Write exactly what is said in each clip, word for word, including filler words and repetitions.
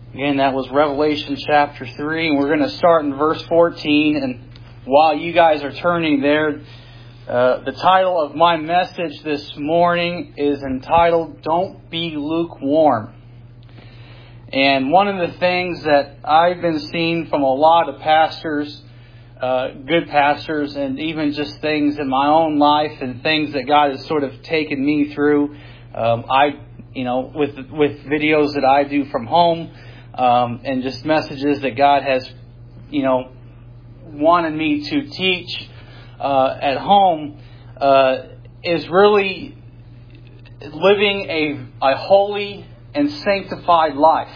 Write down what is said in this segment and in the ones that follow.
Again, that was Revelation chapter three, and we're going to start in verse fourteen. And while you guys are turning there, uh, the title of my message this morning is entitled, Don't Be Lukewarm. And one of the things that I've been seeing from a lot of pastors, uh, good pastors, and even just things in my own life and things that God has sort of taken me through, um, I, you know, with with videos that I do from home, um, and just messages that God has, you know, wanted me to teach uh, at home, uh, is really living a a holy and sanctified life.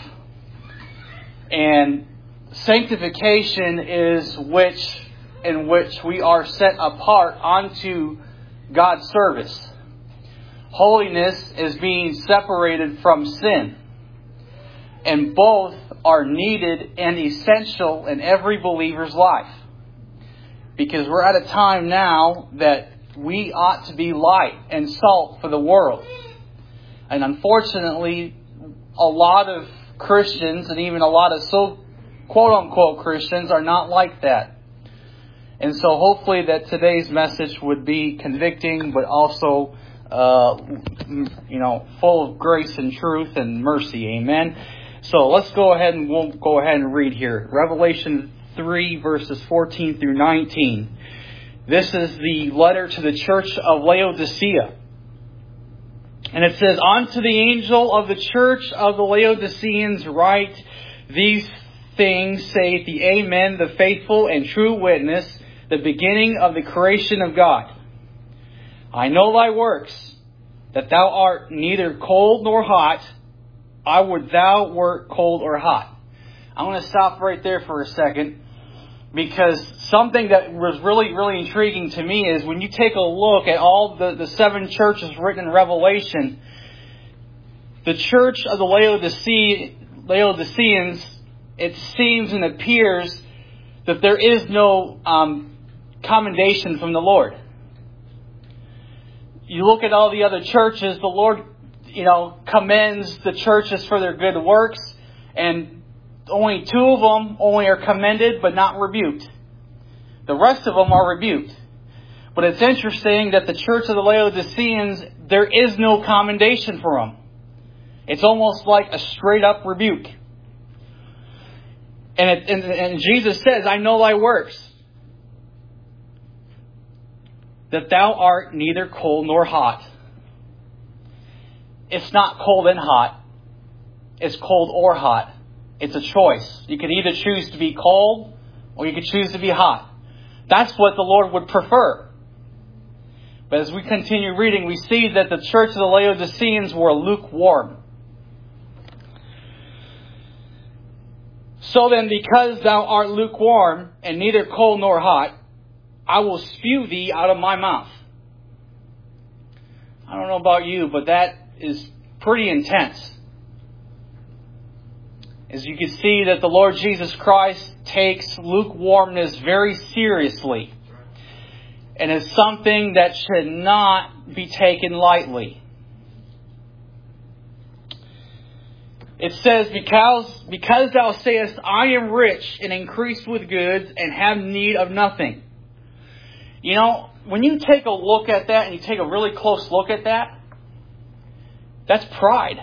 And sanctification is which in which we are set apart unto God's service. Holiness is being separated from sin. And both are needed and essential in every believer's life. Because we're at a time now that we ought to be light and salt for the world. And unfortunately, a lot of Christians and even a lot of so quote-unquote Christians are not like that. And so hopefully that today's message would be convicting, but also, uh, you know, full of grace and truth and mercy. Amen. So let's go ahead and we'll go ahead and read here. Revelation three verses fourteen through nineteen. This is the letter to the church of Laodicea. And it says, Unto the angel of the church of the Laodiceans write, These things saith the Amen, the faithful and true witness, the beginning of the creation of God. I know thy works, that thou art neither cold nor hot. I would thou wert cold or hot. I'm going to stop right there for a second, because something that was really, really intriguing to me is when you take a look at all the, the seven churches written in Revelation, the church of the Laodicea, Laodiceans, it seems and appears that there is no um, commendation from the Lord. You look at all the other churches, the Lord, you know, commends the churches for their good works, and only two of them only are commended but not rebuked. The rest of them are rebuked. But it's interesting that the church of the Laodiceans, there is no commendation for them. It's almost like a straight up rebuke. And, it, and, and Jesus says, I know thy works, that thou art neither cold nor hot. It's not cold and hot. It's cold or hot. It's a choice. You could either choose to be cold or you could choose to be hot. That's what the Lord would prefer. But as we continue reading, we see that the church of the Laodiceans were lukewarm. So then, because thou art lukewarm and neither cold nor hot, I will spew thee out of my mouth. I don't know about you, but that is pretty intense. As you can see that the Lord Jesus Christ takes lukewarmness very seriously. And is something that should not be taken lightly. It says, because, because thou sayest, I am rich and increased with goods and have need of nothing. You know, when you take a look at that and you take a really close look at that, that's pride.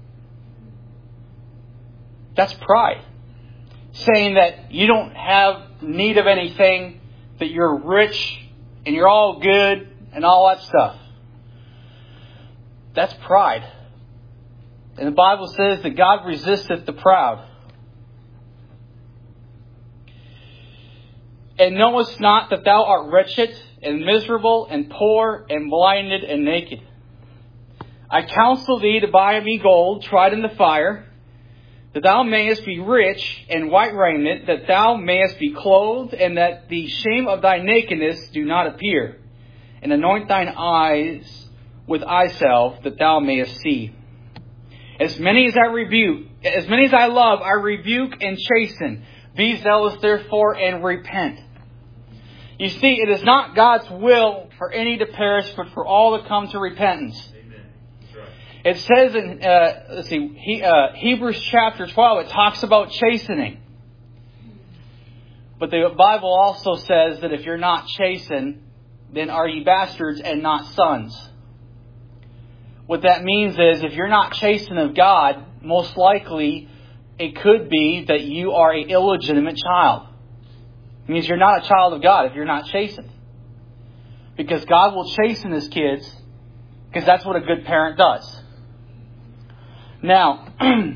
That's pride. Saying that you don't have need of anything, that you're rich and you're all good and all that stuff. That's pride. And the Bible says that God resisteth the proud. And knowest not that thou art wretched and miserable and poor and blinded and naked. I counsel thee to buy me gold tried in the fire, that thou mayest be rich, and white raiment, that thou mayest be clothed, and that the shame of thy nakedness do not appear. And anoint thine eyes with eye salve, that thou mayest see. As many as I rebuke, as many as I love, I rebuke and chasten. Be zealous therefore and repent. You see, it is not God's will for any to perish, but for all to come to repentance. Amen. That's right. It says in uh, let's see, he, uh, Hebrews chapter twelve, it talks about chastening. But the Bible also says that if you're not chastened, then are ye bastards and not sons. What that means is if you're not chastened of God, most likely it could be that you are an illegitimate child. It means you're not a child of God if you're not chastened. Because God will chasten His kids, because that's what a good parent does. Now,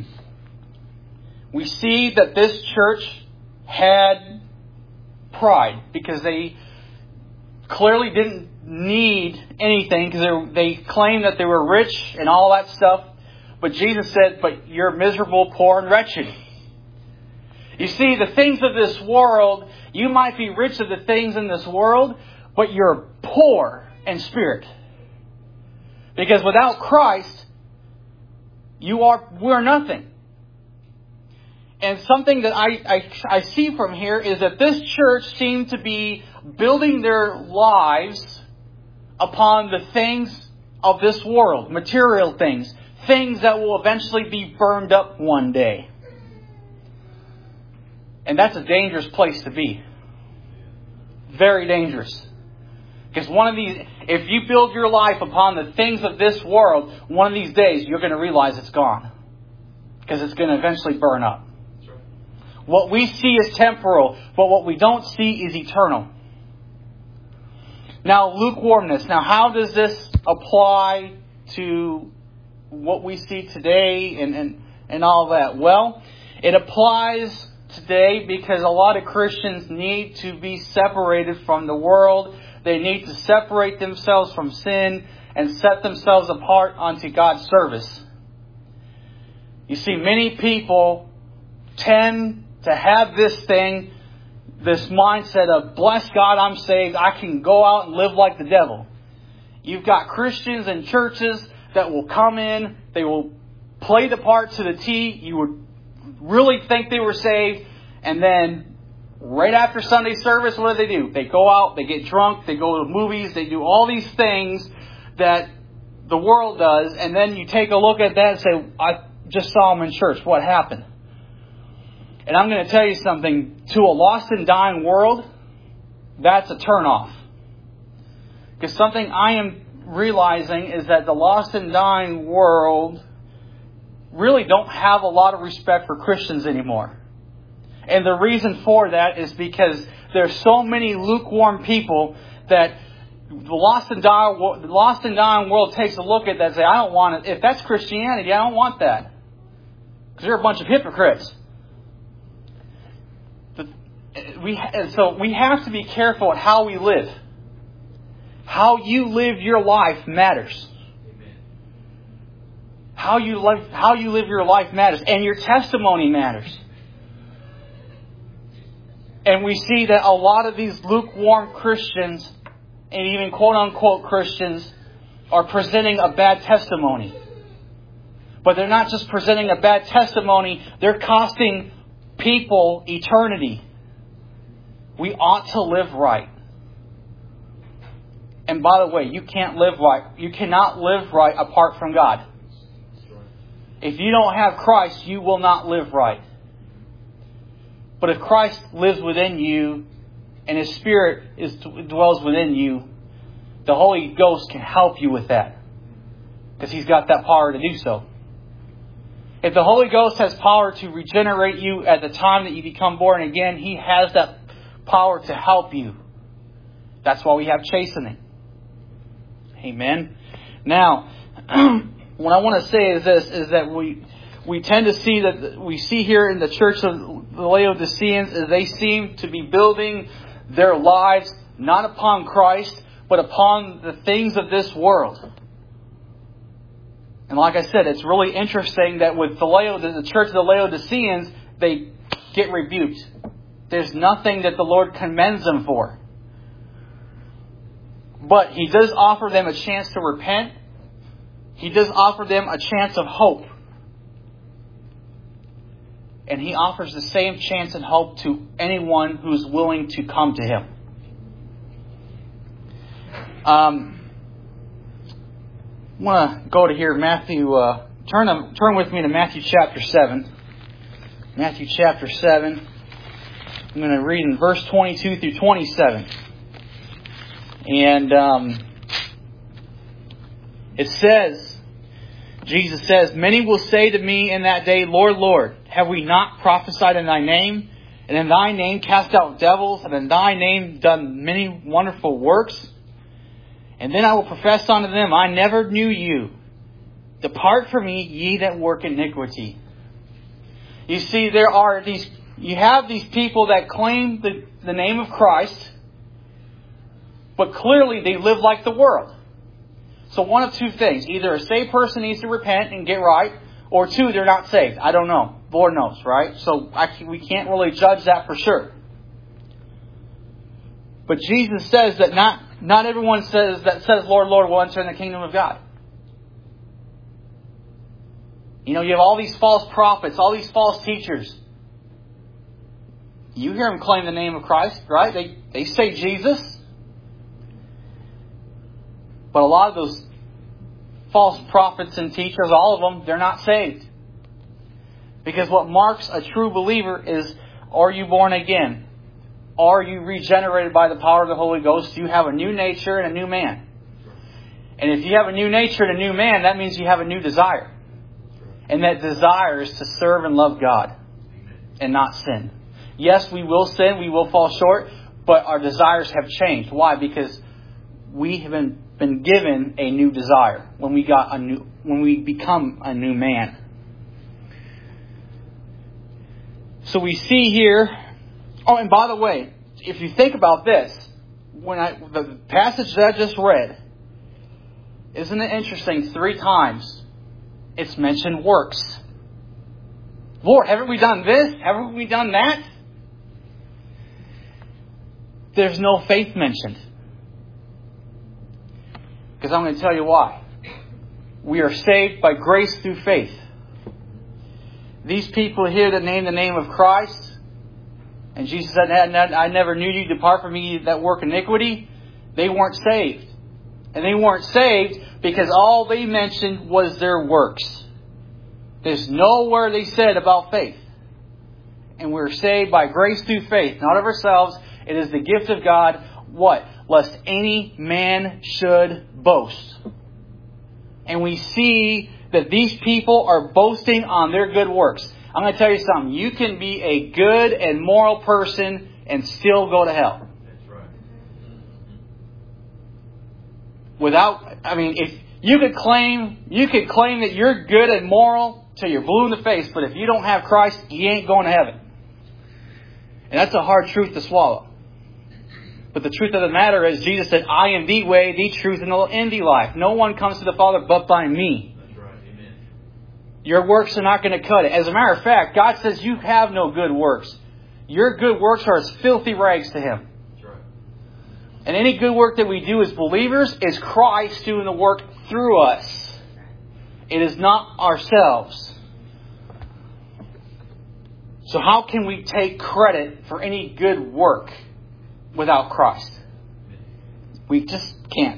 we see that this church had pride because they clearly didn't need anything because they claimed that they were rich and all that stuff. But Jesus said, but you're miserable, poor, and wretched. You see, the things of this world, you might be rich of the things in this world, but you're poor in spirit. Because without Christ, you are we're nothing. And something that I, I, I see from here is that this church seemed to be building their lives upon the things of this world, material things, things that will eventually be burned up one day. And that's a dangerous place to be. Very dangerous. Because one of these, if you build your life upon the things of this world, one of these days you're going to realize it's gone. Because it's going to eventually burn up. What we see is temporal, but what we don't see is eternal. Now, lukewarmness. Now, how does this apply to what we see today and, and, and all that? Well, it applies today because a lot of Christians need to be separated from the world. They need to separate themselves from sin and set themselves apart unto God's service. You see, many people tend to have this thing, this mindset of, bless God, I'm saved. I can go out and live like the devil. You've got Christians and churches that will come in. They will play the part to the T. You would really think they were saved. And then right after Sunday service, what do they do? They go out, they get drunk, they go to movies, they do all these things that the world does. And then you take a look at that and say, I just saw them in church. What happened? And I'm going to tell you something. To a lost and dying world, that's a turnoff. Because something I am realizing is that the lost and dying world really don't have a lot of respect for Christians anymore. And the reason for that is because there's so many lukewarm people that the lost and dying, the lost and dying world takes a look at that and say, I don't want it. If that's Christianity, I don't want that. Because they're a bunch of hypocrites. We, so we have to be careful at how we live. How you live your life matters. How you live, how you live your life matters. And your testimony matters. And we see that a lot of these lukewarm Christians, and even quote-unquote Christians, are presenting a bad testimony. But they're not just presenting a bad testimony, they're costing people eternity. We ought to live right. And by the way, you can't live right. You cannot live right apart from God. If you don't have Christ, you will not live right. But if Christ lives within you and His Spirit is, dwells within you, the Holy Ghost can help you with that. Because He's got that power to do so. If the Holy Ghost has power to regenerate you at the time that you become born again, He has that power to help you. That's why we have chastening. Amen. Now, what I want to say is this, is that we we tend to see that we see here in the church of the Laodiceans is they seem to be building their lives not upon Christ, but upon the things of this world. And like I said, it's really interesting that with the, Laod- the church of the Laodiceans, they get rebuked. There's nothing that the Lord commends them for. But He does offer them a chance to repent. He does offer them a chance of hope. And He offers the same chance and hope to anyone who's willing to come to Him. Um, I want to go to here, Matthew. Uh, turn them, turn with me to Matthew chapter seven. Matthew chapter seven. I'm going to read in verse twenty-two through twenty-seven. And um, it says, Jesus says, "Many will say to me in that day, Lord, Lord, have we not prophesied in Thy name? And in Thy name cast out devils, and in Thy name done many wonderful works? And then I will profess unto them, I never knew you. Depart from me, ye that work iniquity." You see, there are these, you have these people that claim the, the name of Christ, but clearly they live like the world. So one of two things. Either a saved person needs to repent and get right, or two, they're not saved. I don't know. Lord knows, right? So I, we can't really judge that for sure. But Jesus says that not, not everyone says that says, Lord, Lord, will enter in the kingdom of God. You know, you have all these false prophets, all these false teachers. You hear them claim the name of Christ, right? They, they say Jesus. But a lot of those false prophets and teachers, all of them, they're not saved. Because what marks a true believer is, are you born again? Are you regenerated by the power of the Holy Ghost? Do you have a new nature and a new man? And if you have a new nature and a new man, that means you have a new desire. And that desire is to serve and love God and not sin. Yes, we will sin, we will fall short, but our desires have changed. Why? Because we have been, been given a new desire when we got a new when we become a new man. So we see here. Oh, and by the way, if you think about this, when I the passage that I just read, isn't it interesting? Three times it's mentioned works. Lord, haven't we done this? Haven't we done that? There's no faith mentioned. Because I'm going to tell you why. We are saved by grace through faith. These people here that name the name of Christ, and Jesus said, I never knew you, depart from me that work iniquity, they weren't saved. And they weren't saved because all they mentioned was their works. There's nowhere they said about faith. And we're saved by grace through faith, not of ourselves. It is the gift of God. What? Lest any man should boast. And we see that these people are boasting on their good works. I'm going to tell you something. You can be a good and moral person and still go to hell. That's right. Without, I mean, if you could claim, you could claim that you're good and moral till you're blue in the face, but if you don't have Christ, you ain't going to heaven. And that's a hard truth to swallow. But the truth of the matter is, Jesus said, I am the way, the truth, and the life. No one comes to the Father but by me. That's right. Amen. Your works are not going to cut it. As a matter of fact, God says you have no good works. Your good works are as filthy rags to Him. That's right. And any good work that we do as believers is Christ doing the work through us. It is not ourselves. So how can we take credit for any good work without Christ? We just can't.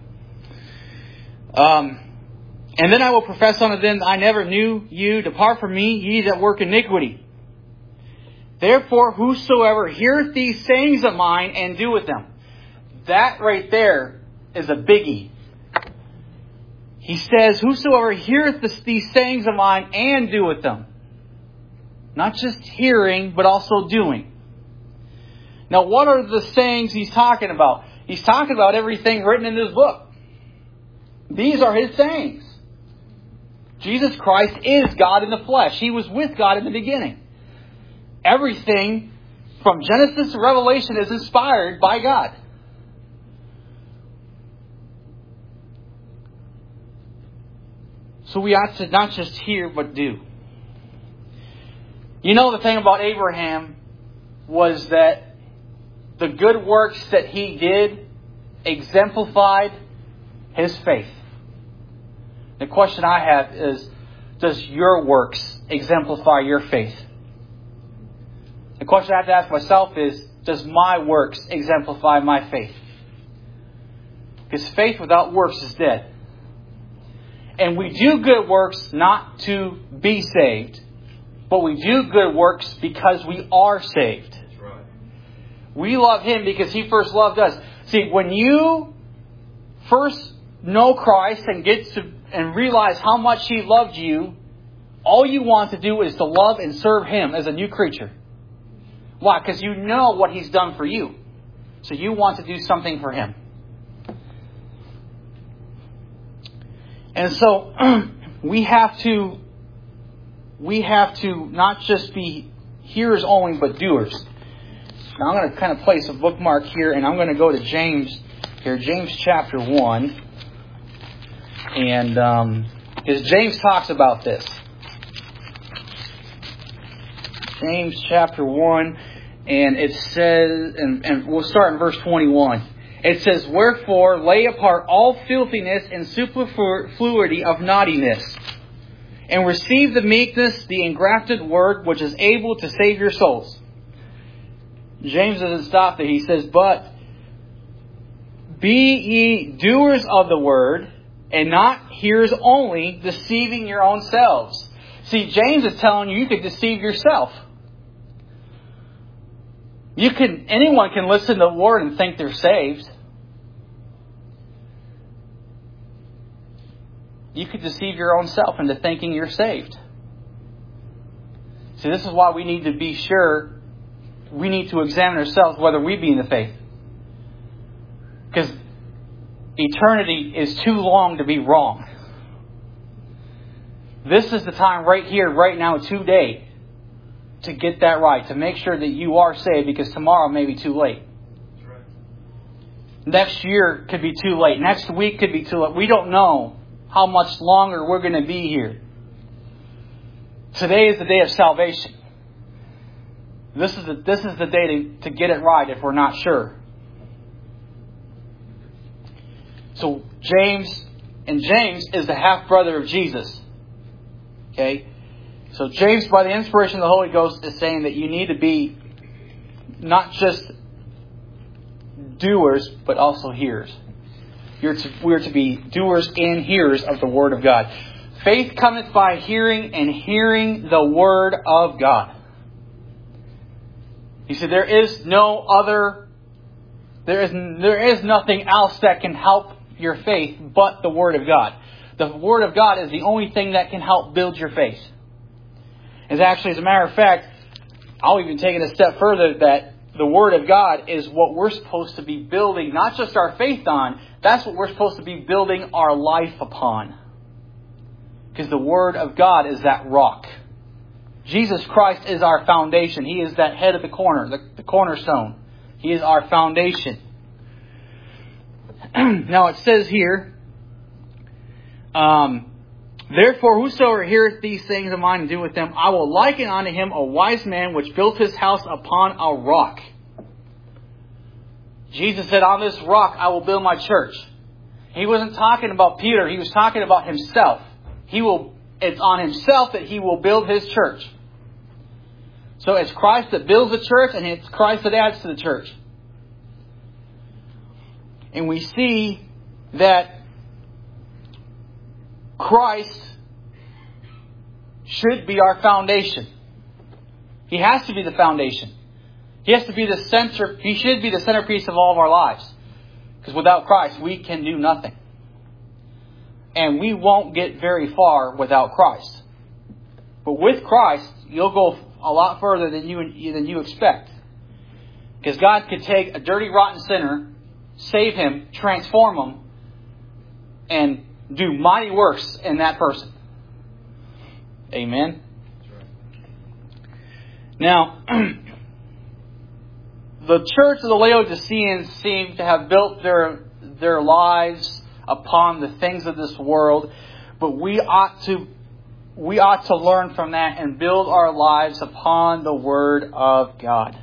Um, and then I will profess unto them, I never knew you. Depart from me, ye that work iniquity. Therefore, whosoever heareth these sayings of mine and doeth them. That right there is a biggie. He says, whosoever heareth this, these sayings of mine and doeth them. Not just hearing, but also doing. Now, what are the sayings he's talking about? He's talking about everything written in this book. These are his sayings. Jesus Christ is God in the flesh. He was with God in the beginning. Everything from Genesis to Revelation is inspired by God. So we ought to not just hear, but do. You know, the thing about Abraham was that the good works that he did exemplified his faith. The question I have is, does your works exemplify your faith? The question I have to ask myself is, does my works exemplify my faith? Because faith without works is dead. And we do good works not to be saved, but we do good works because we are saved. That's right. We love Him because He first loved us. See, when you first know Christ and get to and realize how much He loved you, all you want to do is to love and serve Him as a new creature. Why? Because you know what He's done for you. So you want to do something for Him. And so we have to we have to not just be hearers only, but doers. Now I'm going to kind of place a bookmark here, and I'm going to go to James here, James chapter one. And um, because James talks about this. James chapter one, and it says, and, and we'll start in verse twenty-one. It says, "Wherefore lay apart all filthiness and superfluity of naughtiness, and receive the meekness, the engrafted word, which is able to save your souls." James doesn't stop there. He says, "But be ye doers of the word, and not hearers only, deceiving your own selves." See, James is telling you you could deceive yourself. You can, anyone can listen to the Word and think they're saved. You could deceive your own self into thinking you're saved. See, this is why we need to be sure, we need to examine ourselves whether we be in the faith. Because eternity is too long to be wrong. This is the time right here, right now, today, to get that right, to make sure that you are saved, because tomorrow may be too late. That's right. Next year could be too late. Next week could be too late. We don't know how much longer we're going to be here. Today is the day of salvation. This is the, this is the day to, to get it right if we're not sure. So James, and James is the half-brother of Jesus. Okay? So James, by the inspiration of the Holy Ghost, is saying that you need to be not just doers, but also hearers. You're to, we're to be doers and hearers of the Word of God. Faith cometh by hearing, and hearing the Word of God. He said there is no other, there is, there is nothing else that can help your faith but the Word of God. The Word of God is the only thing that can help build your faith. As actually, as a matter of fact, I'll even take it a step further that the Word of God is what we're supposed to be building, not just our faith on, that's what we're supposed to be building our life upon. Because the Word of God is that rock. Jesus Christ is our foundation. He is that head of the corner, the, the cornerstone. He is our foundation. Now it says here, um, "Therefore whosoever heareth these things of mine and doeth them, I will liken unto him a wise man which built his house upon a rock." Jesus said, "On this rock I will build my church." He wasn't talking about Peter. He was talking about himself. He will. It's on himself that he will build his church. So it's Christ that builds the church, and it's Christ that adds to the church. And we see that Christ should be our foundation. He has to be the foundation. He has to be the center. He should be the centerpiece of all of our lives. Because without Christ, we can do nothing. And we won't get very far without Christ. But with Christ, you'll go a lot further than you than you expect. Because God could take a dirty, rotten sinner, save him, transform him, and do mighty works in that person. Amen. That's right. Now, the church of the Laodiceans seem to have built their their lives upon the things of this world, but we ought to we ought to learn from that and build our lives upon the Word of God.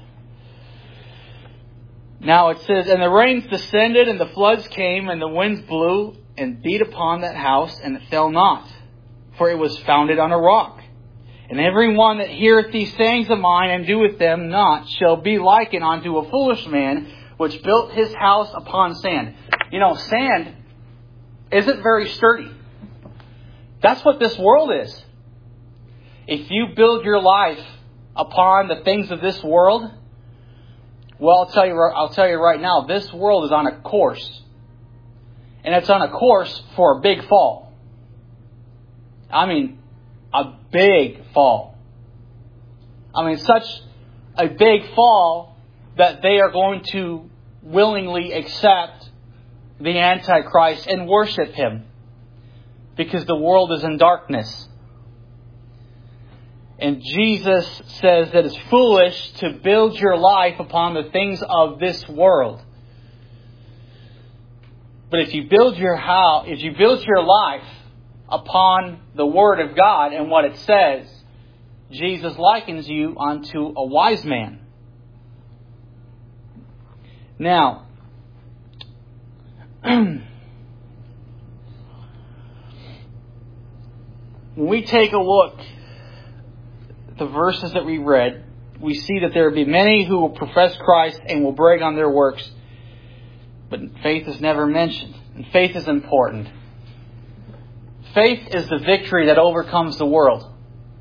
Now it says, "And the rains descended, and the floods came, and the winds blew, and beat upon that house, and it fell not, for it was founded on a rock. And every one that heareth these sayings of mine, and doeth them not, shall be likened unto a foolish man, which built his house upon sand." You know, sand isn't very sturdy. That's what this world is. If you build your life upon the things of this world, well, I'll tell you, I'll tell you right now, this world is on a course. And it's on a course for a big fall. I mean, a big fall. I mean, such a big fall that they are going to willingly accept the Antichrist and worship him. Because the world is in darkness. And Jesus says that it's foolish to build your life upon the things of this world. But if you build your house, if you build your life upon the Word of God and what it says, Jesus likens you unto a wise man. Now, when we take a look at the verses that we read, we see that there will be many who will profess Christ and will brag on their works. But faith is never mentioned. And faith is important. Faith is the victory that overcomes the world.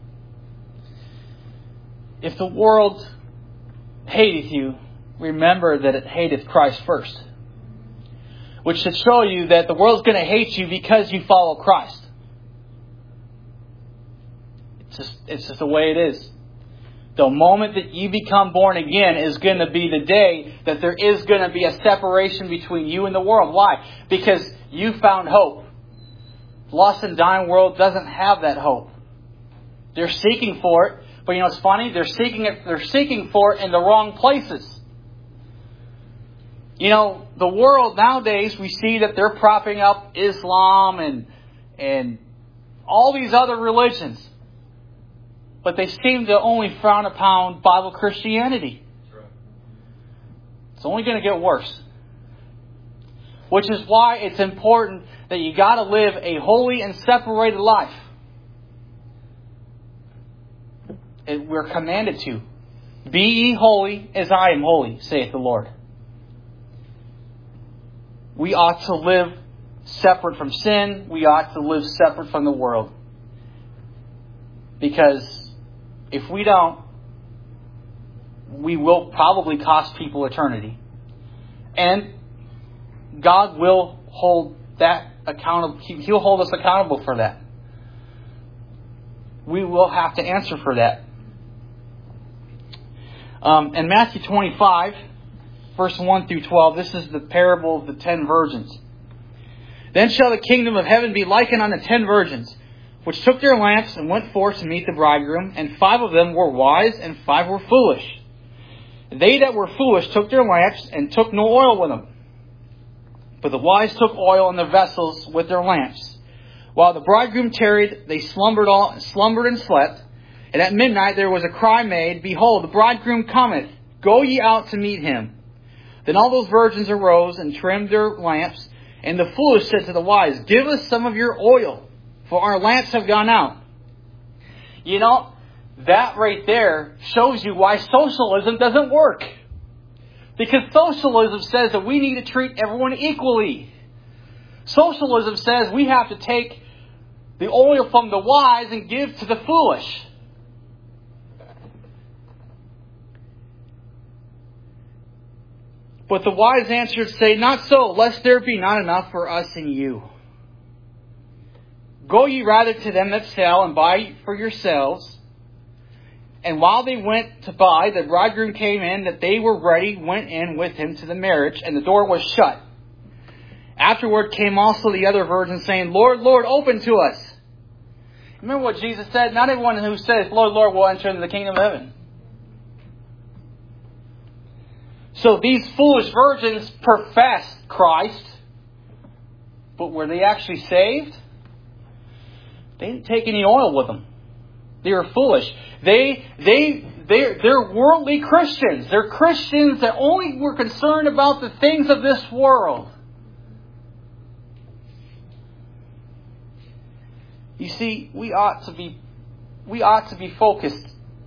If the world hateth you, remember that it hateth Christ first. Which should show you that the world's going to hate you because you follow Christ. It's just, it's just the way it is. The moment that you become born again is going to be the day that there is going to be a separation between you and the world. Why? Because you found hope. The lost and dying world doesn't have that hope. They're seeking for it. But you know what's funny? They're seeking it, they're seeking for it in the wrong places. You know, the world nowadays, we see that they're propping up Islam and and all these other religions. But they seem to only frown upon Bible Christianity. It's only going to get worse. Which is why it's important that you got to live a holy and separated life. It, we're commanded to. Be ye holy as I am holy, saith the Lord. We ought to live separate from sin. We ought to live separate from the world. Because if we don't, we will probably cost people eternity. And God will hold that accountable. He'll hold us accountable for that. We will have to answer for that. Um, in Matthew twenty-five, verse one through twelve, this is the parable of the ten virgins. Then shall the kingdom of heaven be likened unto ten virgins, which took their lamps and went forth to meet the bridegroom, and five of them were wise, and five were foolish. They that were foolish took their lamps, and took no oil with them. But the wise took oil in the vessels with their lamps. While the bridegroom tarried, they slumbered all slumbered and slept. And at midnight there was a cry made, Behold, the bridegroom cometh, go ye out to meet him. Then all those virgins arose and trimmed their lamps, and the foolish said to the wise, Give us some of your oil, for our lamps have gone out. You know, that right there shows you why socialism doesn't work. Because socialism says that we need to treat everyone equally. Socialism says we have to take the oil from the wise and give to the foolish. But the wise answered, say, Not so, lest there be not enough for us and you. Go ye rather to them that sell, and buy for yourselves. And while they went to buy, the bridegroom came in, that they were ready, went in with him to the marriage, and the door was shut. Afterward came also the other virgins, saying, Lord, Lord, open to us. Remember what Jesus said? Not everyone who says, Lord, Lord, will enter into the kingdom of heaven. So these foolish virgins professed Christ, but were they actually saved? They didn't take any oil with them. They were foolish. They, they, they, they're worldly Christians. They're Christians that only were concerned about the things of this world. You see, we ought to be, we ought to be focused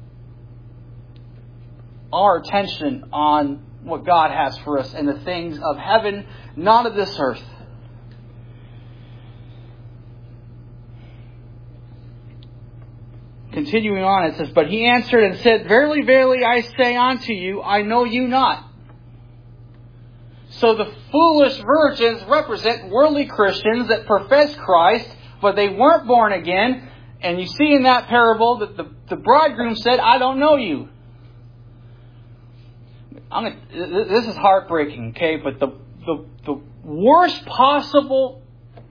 our attention on what God has for us and the things of heaven, not of this earth. continuing on, it says, "But he answered and said, Verily, verily, I say unto you, I know you not." So the foolish virgins represent worldly Christians that profess Christ, but they weren't born again. And you see in that parable that the, the bridegroom said, "I don't know you." I'm gonna, this is heartbreaking, okay? But the, the, the worst possible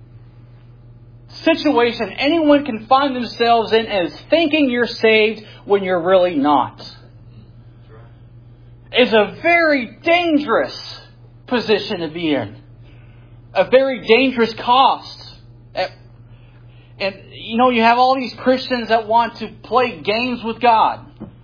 situation anyone can find themselves in is thinking you're saved when you're really not. It's a very dangerous position to be in. A very dangerous cost. And, you know, you have all these Christians that want to play games with God.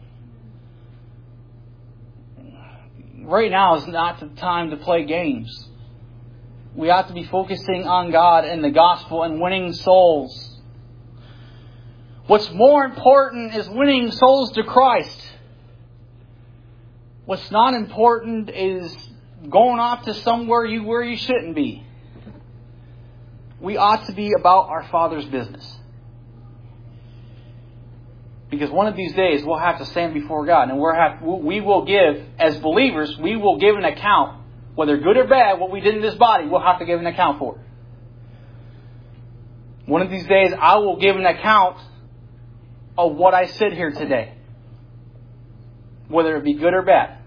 Right now is not the time to play games. We ought to be focusing on God and the gospel and winning souls. What's more important is winning souls to Christ. What's not important is going off to somewhere you where you shouldn't be. We ought to be about our Father's business. Because one of these days we'll have to stand before God, and we'll have, we will give, as believers, we will give an account, whether good or bad, what we did in this body, we'll have to give an account for. One of these days I will give an account of what I said here today, whether it be good or bad.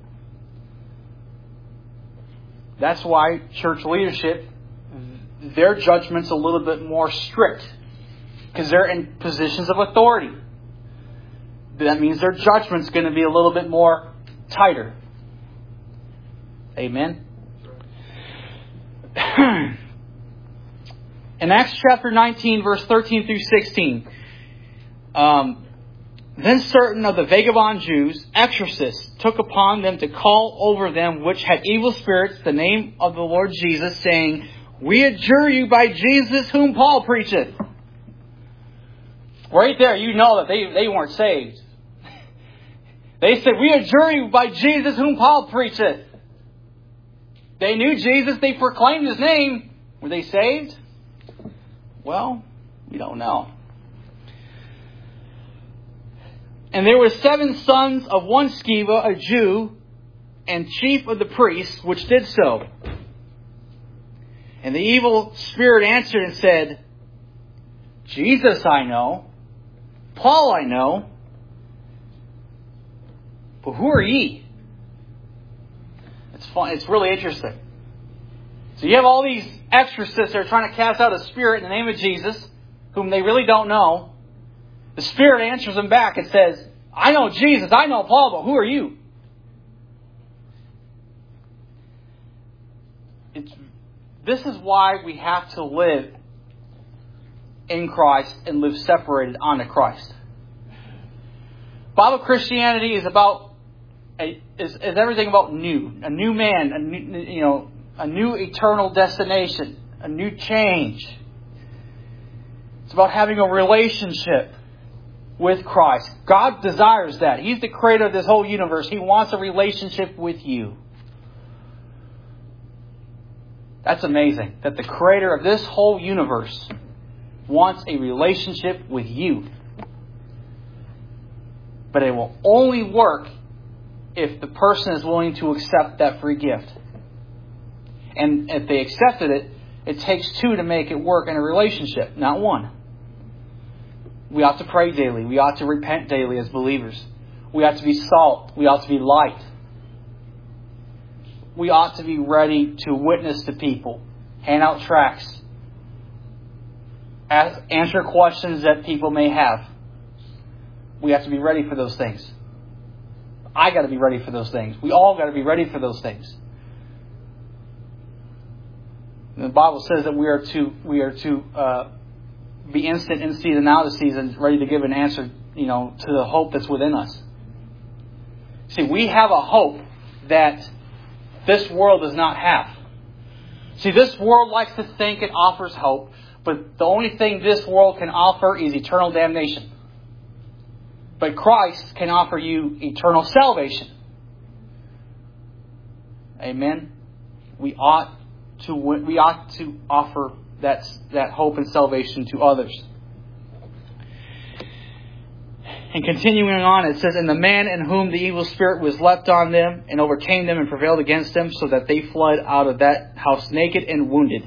That's why church leadership, their judgment's a little bit more strict, because they're in positions of authority. That means their judgment's going to be a little bit more tighter. Amen. In Acts chapter nineteen, verse thirteen through sixteen, um, then certain of the vagabond Jews, exorcists, took upon them to call over them which had evil spirits the name of the Lord Jesus, saying, We adjure you by Jesus whom Paul preacheth. Right there, you know that they, they weren't saved. They said, We adjure you by Jesus whom Paul preacheth. They knew Jesus. They proclaimed His name. Were they saved? Well, we don't know. And there were seven sons of one Sceva, a Jew, and chief of the priests, which did so. And the evil spirit answered and said, Jesus I know, Paul I know, but who are ye? It's fun. It's really interesting. So you have all these exorcists that are trying to cast out a spirit in the name of Jesus, whom they really don't know. The spirit answers them back and says, I know Jesus, I know Paul, but who are you? It's, this is why we have to live in Christ and live separated onto Christ. Bible Christianity is about a, is, is everything about new, a new man, a new, you know, a new eternal destination, a new change. It's about having a relationship with Christ. God desires that. He's the creator of this whole universe. He wants a relationship with you. That's amazing. That the creator of this whole universe wants a relationship with you. But it will only work if the person is willing to accept that free gift. And if they accepted it, it takes two to make it work in a relationship, not one. We ought to pray daily. We ought to repent daily as believers. We ought to be salt. We ought to be light. We ought to be ready to witness to people, hand out tracts, ask, answer questions that people may have. We have to be ready for those things. I got to be ready for those things. We all got to be ready for those things. And the Bible says that we are to we are to uh, be instant in season, out of season, ready to give an answer, you know, to the hope that's within us. See, we have a hope that this world does not have. See, this world likes to think it offers hope, but the only thing this world can offer is eternal damnation. But Christ can offer you eternal salvation. Amen. We ought to we ought to offer that that hope and salvation to others. And continuing on, it says, "And the man in whom the evil spirit was leapt on them, and overcame them, and prevailed against them, so that they fled out of that house naked and wounded."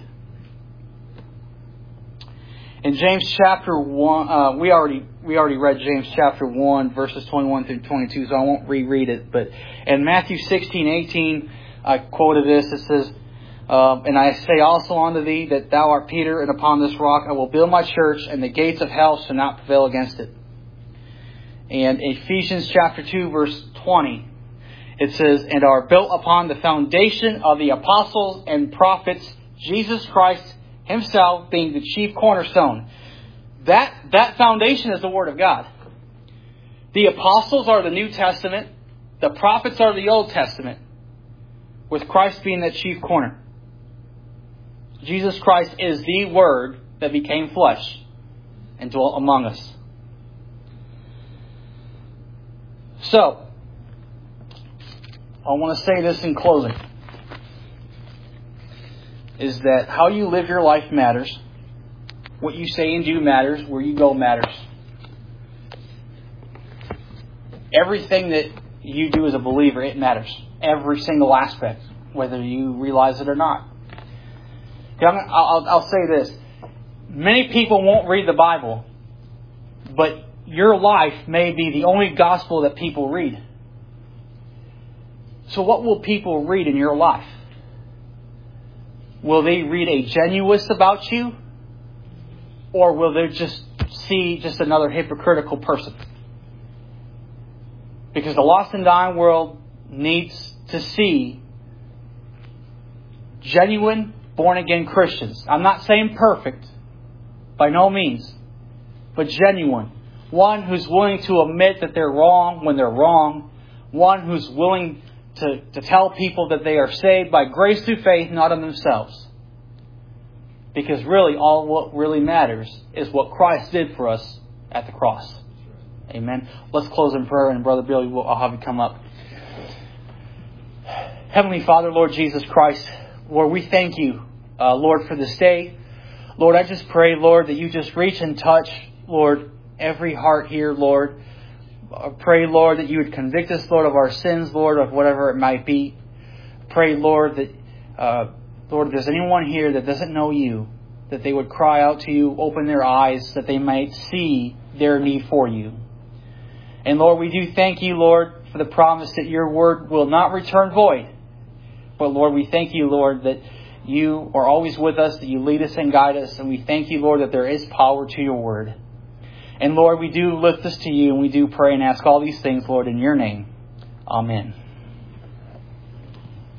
In James chapter one, uh, we already we already read James chapter one, verses twenty-one through twenty-two, so I won't reread it. But in Matthew sixteen, eighteen, I quoted this. It says, um, "And I say also unto thee that thou art Peter, and upon this rock I will build my church, and the gates of hell shall not prevail against it." And Ephesians chapter two, verse twenty, it says, "And are built upon the foundation of the apostles and prophets, Jesus Christ Himself being the chief cornerstone." That, that foundation is the Word of God. The apostles are the New Testament. The prophets are the Old Testament, with Christ being that chief corner. Jesus Christ is the Word that became flesh and dwelt among us. So, I want to say this in closing, is that how you live your life matters. What you say and do matters. Where you go matters. Everything that you do as a believer, it matters. Every single aspect, whether you realize it or not. I'll, I'll say this. Many people won't read the Bible, but your life may be the only gospel that people read. So what will people read in your life? Will they read a genuine about you? Or will they just see just another hypocritical person? Because the lost and dying world needs to see genuine, born-again Christians. I'm not saying perfect, by no means, but genuine. One who's willing to admit that they're wrong when they're wrong. One who's willing to, to tell people that they are saved by grace through faith, not of themselves. Because really, all what really matters is what Christ did for us at the cross. Amen. Let's close in prayer, and Brother Billy, I'll have you come up. Heavenly Father, Lord Jesus Christ, Lord, we thank you, uh, Lord, for this day. Lord, I just pray, Lord, that you just reach and touch, Lord, every heart here, Lord. I pray, Lord, that you would convict us, Lord, of our sins, Lord, of whatever it might be. Pray, Lord, that, uh, Lord, if there's anyone here that doesn't know you, that they would cry out to you, open their eyes, that they might see their need for you. And Lord, we do thank you, Lord, for the promise that your word will not return void. But Lord, we thank you, Lord, that you are always with us, that you lead us and guide us. And we thank you, Lord, that there is power to your word. And Lord, we do lift this to you, and we do pray and ask all these things, Lord, in your name. Amen.